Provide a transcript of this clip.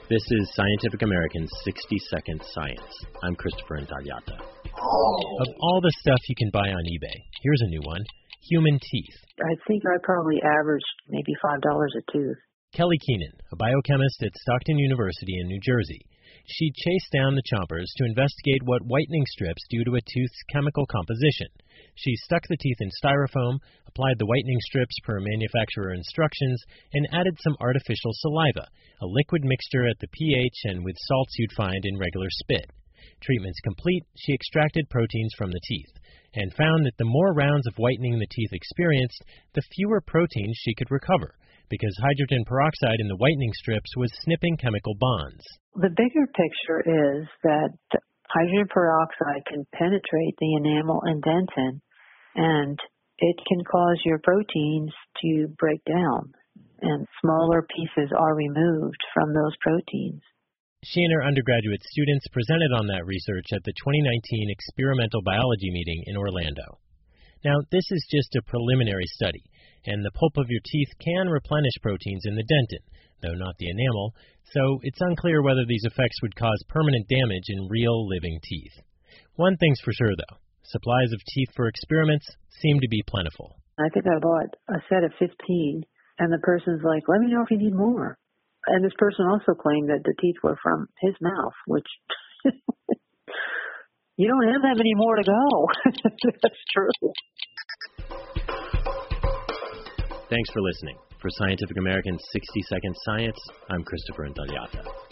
This is Scientific American's 60-Second Science. I'm Christopher Intagliata. Of all the stuff you can buy on eBay, here's a new one: human teeth. I think I probably averaged maybe $5 a tooth. Kelly Keenan, a biochemist at Stockton University in New Jersey. She chased down the chompers to investigate what whitening strips do to a tooth's chemical composition. She stuck the teeth in styrofoam, applied the whitening strips per manufacturer instructions, and added some artificial saliva, a liquid mixture at the pH and with salts you'd find in regular spit. Treatments complete, she extracted proteins from the teeth and found that the more rounds of whitening the teeth experienced, the fewer proteins she could recover, because hydrogen peroxide in the whitening strips was snipping chemical bonds. The bigger picture is that hydrogen peroxide can penetrate the enamel and dentin, and it can cause your proteins to break down, and smaller pieces are removed from those proteins. She and her undergraduate students presented on that research at the 2019 Experimental Biology meeting in Orlando. Now, this is just a preliminary study, and the pulp of your teeth can replenish proteins in the dentin, though not the enamel, so it's unclear whether these effects would cause permanent damage in real living teeth. One thing's for sure, though: supplies of teeth for experiments seem to be plentiful. I think I bought a set of 15, and the person's like, let me know if you need more. And this person also claimed that the teeth were from his mouth, which you don't have that many more to go. That's true. Thanks for listening. For Scientific American's 60-Second Science, I'm Christopher Intagliata.